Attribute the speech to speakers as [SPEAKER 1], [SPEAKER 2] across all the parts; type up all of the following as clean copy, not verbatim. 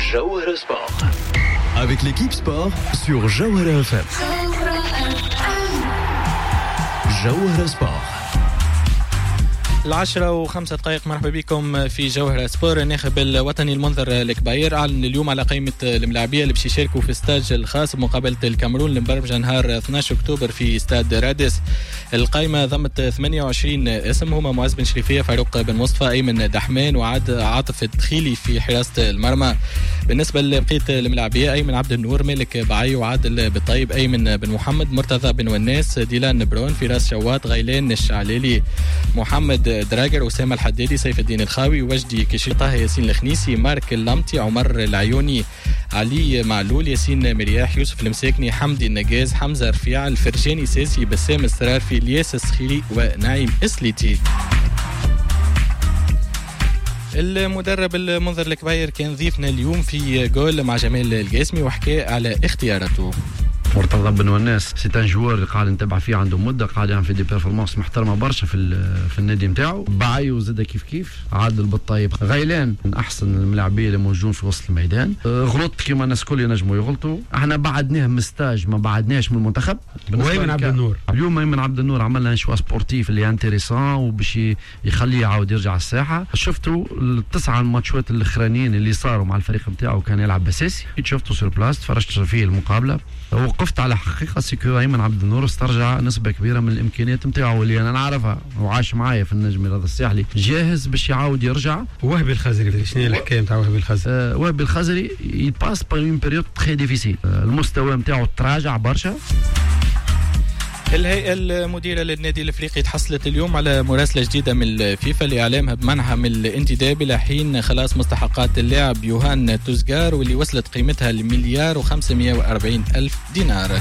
[SPEAKER 1] Jawhara Sport. Avec l'équipe sport sur Jawhara FM. Jawhara Sport.
[SPEAKER 2] 10:05 مرحبا بكم في جوهرة سبور. الناخب الوطني المنذر الكبير أعلن اليوم على قائمة الملاعبية اللي باش يشاركوا في ستاج الخاص بمقابلة الكاميرون المبرمجة نهار 12 أكتوبر في استاد رادس. القائمة ضمت 28 اسم هما معز بن شريفية، فاروق بن مصطفى، أيمن دحمان، وعاد عاطف الدخيلي في حراسة المرمى. بالنسبة لبقية الملاعبية أيمن عبد النور، مالك بعي، وعادل بالطيب، أيمن بن محمد، مرتضى بن وناس، ديلان برون، فراس شوات، غيلان الشعلالي، محمد دراجر، أسامة الحدادي، سيف الدين الخاوي، وجدي كشي، طه ياسين الخنيسي، مارك اللمطي، عمر العيوني، علي معلول، ياسين مرياح، يوسف المساكني، حمدي النجاز، حمزة رفيع، الفرجاني ساسي، بسام السرارفي، الياس السخيري، ونعيم اسليتي. المدرب المنذر الكبير كان ضيفنا اليوم في جول مع جمال الجاسمي وحكى على اختياراته.
[SPEAKER 3] مرتضى بن وناس سي ان جوار اللي قاعد نتبع فيه عنده مده، قاعد يعمل في دي بيرفورمانس محترمه برشا في النادي نتاعو. بعيو زاد كيف عادل بالطيب، غيلان من احسن الملاعبيه اللي موجودين في وسط الميدان. غلط كما الناس الكل ينجموا يغلطوا. احنا بعدناه من ستاج، ما بعدناش من المنتخب.
[SPEAKER 4] وأيمن عبد النور
[SPEAKER 3] اليوم أيمن عبد النور عملنا شويه سبورتيف اللي انتريسون وباش يخليه يعاود يرجع الساحه. شفتوا التسعه الماتشات الاخرانيين اللي صاروا مع الفريق نتاعو كان يلعب اساسي. شفته سور بلاس، تفرجت فيه المقابله، وقفت على حقيقه سيكو أيمن عبد النور استرجع نسبه كبيره من الامكانيات نتاعو اللي انا نعرفها وعاش معايا في النجم رياض الساحلي، جاهز باش يعاود يرجع.
[SPEAKER 4] وهبي الخزري، شنو هي الحكايه نتاع وهبي الخزري؟
[SPEAKER 3] وهبي الخزري يباس با اون بيريود تري ديفيسيل، المستوى نتاعو تراجع برشا.
[SPEAKER 2] الهيئة المديرة للنادي الافريقي تحصلت اليوم على مراسلة جديدة من الفيفا لاعلامها بمنعها من الانتداب الى حين خلاص مستحقات اللاعب يوهان توزغار واللي وصلت قيمتها ل1,540,000 دينار.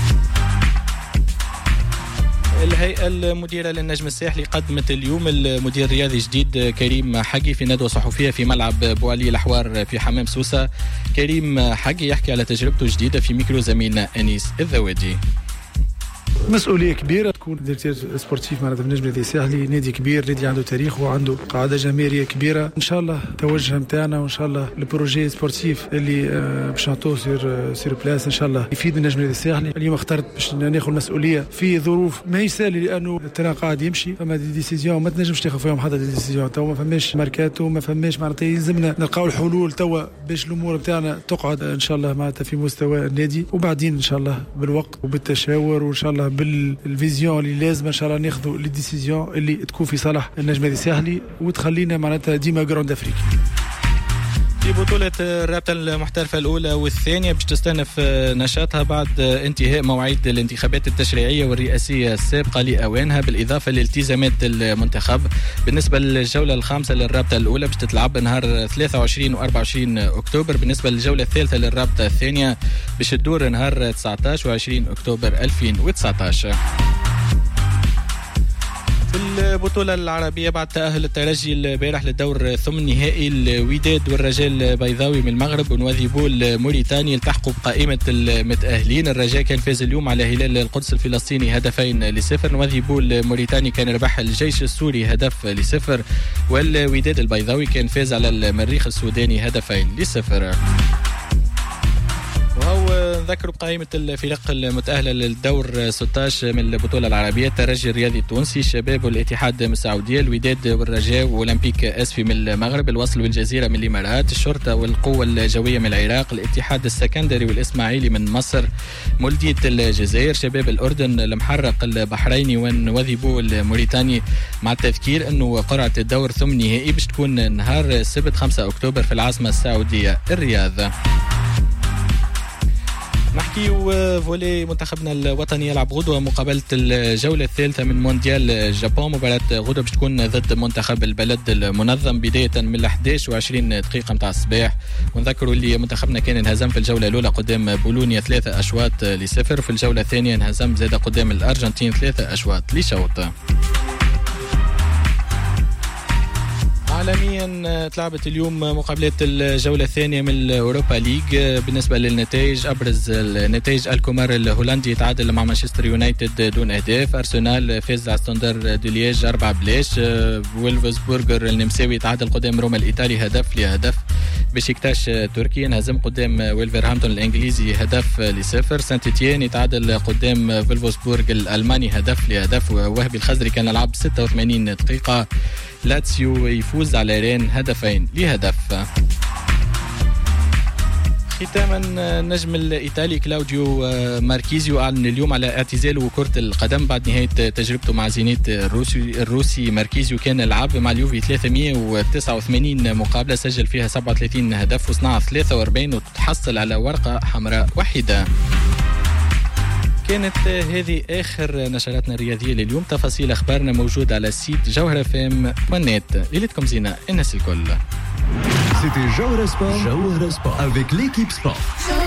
[SPEAKER 2] الهيئة المديرة للنجم الساحلي قدمت اليوم المدير الرياضي الجديد كريم حقي في ندوة صحفية في ملعب بوعلي الأحوار في حمام سوسة. كريم حقي يحكي على تجربته الجديدة في ميكرو زميلنا أنيس الذوادي.
[SPEAKER 5] مسؤولية كبيرة تكون ديريكتور سبورتيف معناتها في نجم النادي الساحلي، نادي كبير، نادي عنده تاريخ وعنده قاعدة جماهيرية كبيرة. إن شاء الله توجه نتاعنا وإن شاء الله البروجي سبورتيف اللي باش نعطوه سير بلاس إن شاء الله يفيد النجم النادي الساحلي. اليوم اخترت باش ناخذ مسؤولية في ظروف ما يسالي لأنه التران قاعد يمشي، فما دي ديسيزيون ما تنجمش تاخذ فيهم حتى دي ديسيزيون. تو ما فماش ماركاتو، ما فماش معناتها يلزمنا نلقاو الحلول توا باش الأمور نتاعنا تقعد إن شاء الله معناتها في مستوى النادي، وبعدين إن شاء الله بالوقت وبالتشاور وإن شاء الله بالفيزيون اللي لازم ان شاء الله ناخذوا لي ديسيزيون اللي تكون في صالح النجم النادي الساحلي وتخلينا معناتها ديما جراند افريقيا.
[SPEAKER 2] في بطولة الرابطة المحترفة الأولى والثانية باش تستأنف نشاطها بعد انتهاء مواعيد الانتخابات التشريعية والرئاسية السابقة لأوانها، بالإضافة لالتزامات المنتخب. بالنسبة للجولة الخامسة للرابطة الأولى باش تتلعب نهار 23 و24 أكتوبر. بالنسبة للجولة الثالثة للرابطة الثانية باش تدور نهار 19 و20 أكتوبر 2019. في البطولة العربية بعد تأهل الترجي البارح للدور ثمن نهائي، الوداد والرجاء البيضاوي من المغرب ونواذيبو الموريتاني التحقوا بقائمة المتأهلين. الرجاء كان فاز اليوم على هلال القدس الفلسطيني 2-0، نواذيبو الموريتاني كان ربح الجيش السوري 1-0، والوداد البيضاوي كان فاز على المريخ السوداني 2-0. وهو نذكر بقائمة الفرق المتأهلة للدور 16 من البطولة العربية: الترجي الرياضي التونسي، الشباب والاتحاد من السعودية، الوداد والرجاء وأولمبيك أسفي من المغرب، الوصل والجزيرة من الإمارات، الشرطة والقوة الجوية من العراق، الاتحاد السكندري والإسماعيلي من مصر، مولدية الجزائر، شباب الأردن، المحرق البحريني ونواذيبو الموريتاني. مع التذكير أنه قرعة الدور ثمن نهائي باش تكون نهار السبت 5 أكتوبر في العاصمة السعودية الرياض. نحكي فولي منتخبنا الوطني يلعب غدوة مقابلة الجولة الثالثة من مونديال اليابان. مباراة غدوة باش تكون ضد منتخب البلد المنظم بداية من 11:20 دقيقة متاع الصباح. ونذكروا اللي منتخبنا كان انهزم في الجولة الأولى قدام بولونيا 3-0، في الجولة الثانية انهزم زاد قدام الأرجنتين 3-0. عالميا تلعبت اليوم مقابلات الجولة الثانية من الأوروبا ليج. بالنسبة للنتائج أبرز النتائج: الكومار الهولندي تعادل مع مانشستر يونايتد دون أهداف، أرسنال فاز على ستاندر دو ليج 4-0، وولفسبورغر النمساوي تعادل قدام روما الإيطالي 1-0، بشكتاش تركيا انهزم قدام ويلفرهامبتون الانجليزي 1-0. سانت إتيان يتعادل قدام فولفسبورغ الالماني 1-0. وهبي الخزري كان لعب 86 دقيقه. لاتسيو يفوز على رين 2-0. ختاما النجم الايطالي كلاوديو ماركيزيو اعلن اليوم على اعتزاله كرة القدم بعد نهاية تجربته مع زينيت الروسي. ماركيزيو كان لعب مع اليوفي 389 مقابلة، سجل فيها 37 هدف وصنع 43 وتحصل على ورقة حمراء واحدة. كانت هذه آخر نشراتنا الرياضية لليوم. تفاصيل أخبارنا موجودة على السيت jawhara.fm.net. ليلتكم زينة الناس الكل.
[SPEAKER 1] C'était Jawhara Sport avec l'équipe sport.